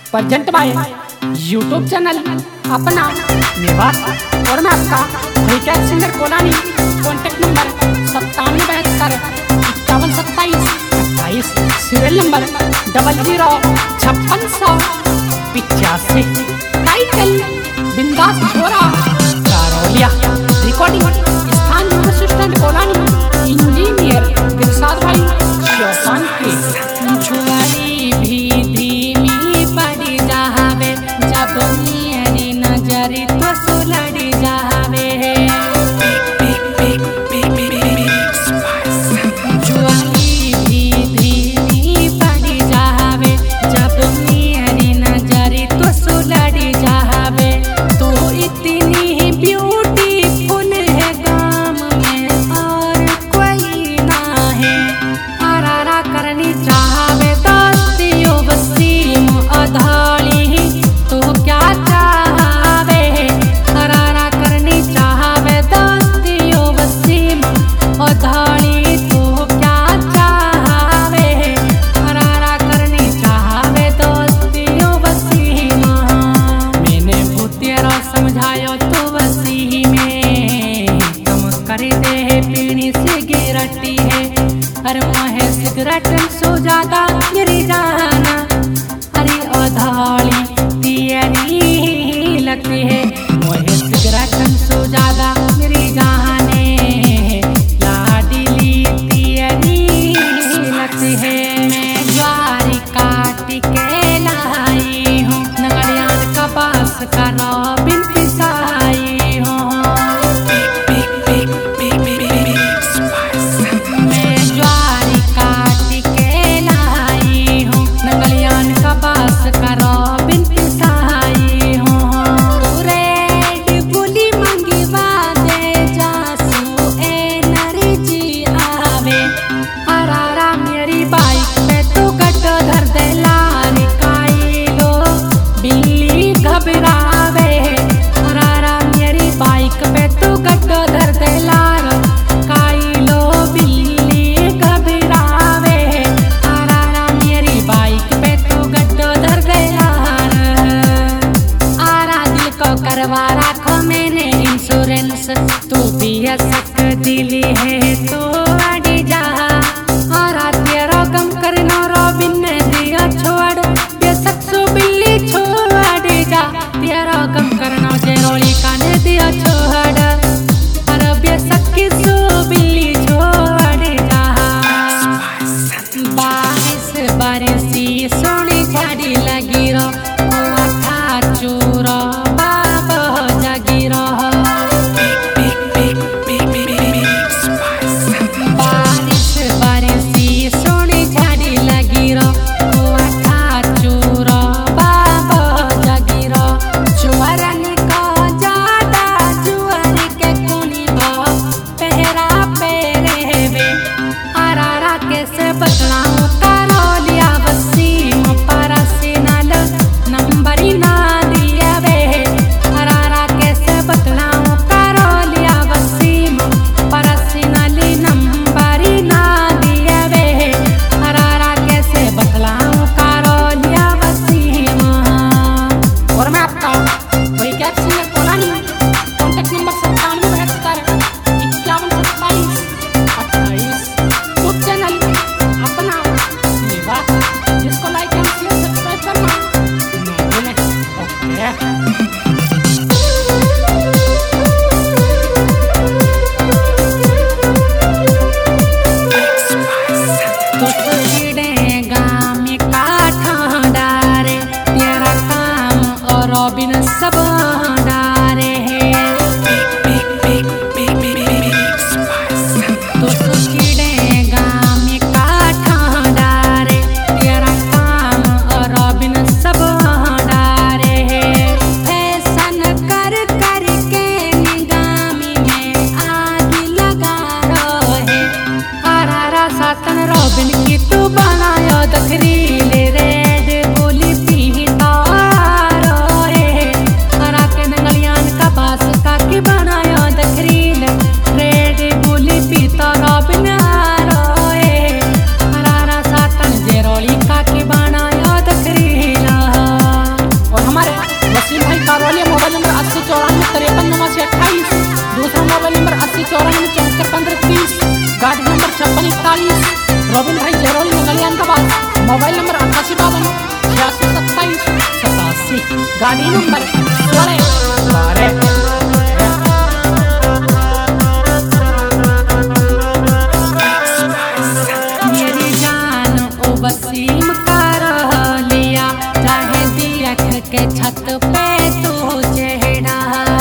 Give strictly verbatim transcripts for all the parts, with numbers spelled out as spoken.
Present by YouTube channel अपना मेवात और मैं आपका रिकैप सिंगर कोलानी। कॉन्टेक्ट नंबर सत्तानवे बहत्तर इक्यावन सत्ताईस अट्ठाईस, सीरियल नंबर डबल जीरो छप्पन सौ पिचासी। टाइटल बिंदास छोरा कारोलिया। रिकॉर्डिंग स्थान असिस्टेंट कोलानी, इंजीनियर दिलशाद भाई चौपान के। छुआरी भी धीमी पड़ जावे जब मेरी नजर तो सुलड़ जावे। छुआरी भी धीमी पड़ जावे जब मेरी नजर तो सुलड़ जावे। तो इतनी ब्यूटीफुल है गाम में और कोई ना है। गाड़ी नंबर सोलह बारह। मेरी जान ओ वसीम कर लिया चाहे दिया के छत पे तू चेहरा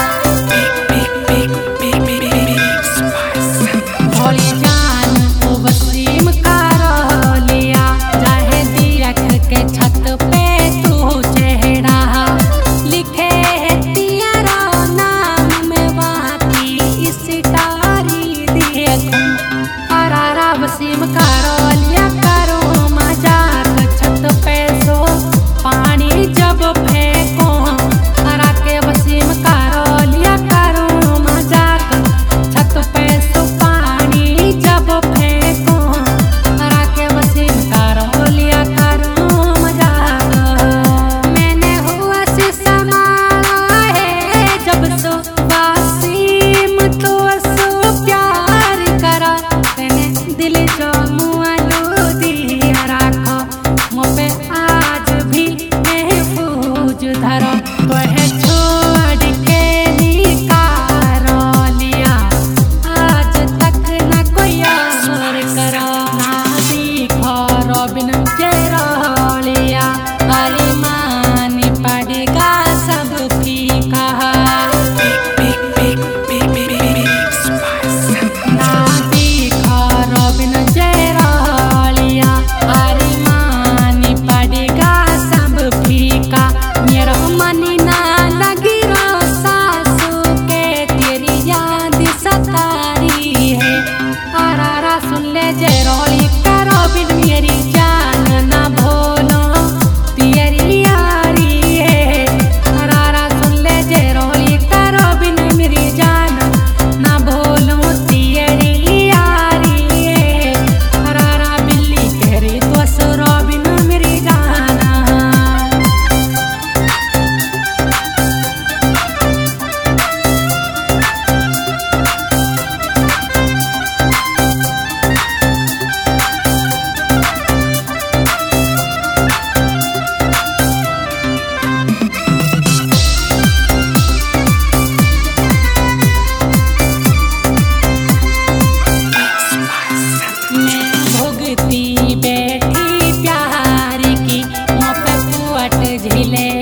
भोली जान ओ वसीम कर लिया चाहे दिया के छत पे तू चेहरा लिखे तेरा नाम में वाकी इस डारी देखूं अरारा वसीम करो लिया करो मजाक छत पे सो पानी जब फेंको अरा के वसीम करो लिया करो मजाक छत पे सो पानी जब फेंको अरा के वसीम करो लिया करो मजाक मैंने हुआ से समाया है जब सो वसीम तो सो प्यार करा मैंने दिल जो मुआलो दिया राखो मुझे आज भी महफूज धरो तो है छोड़ के निकारो लिया आज तक न कोई और करो ना दिखो रोबिन जेरो लिया अरे मानी पड़ेगा सब फीका ना दिखो रोबिन जेरो लिया अरे मानी पड़ेगा सब फीका मेरा मनी ना लगी रो सासू के तेरी याद सतारी है अरारा सुन ले जेरोली करो बिन मेरी जान ना भूलो तेरी यारी है अरारा सुन ले जेरोली करो बिन मेरी जान ना भूलो तेरी यारी है अरारा बिल्ली तेरी तो सुरो बिन मेरी जाना मैं भुगती बैठी प्यार की मुँह पे पुअट झिले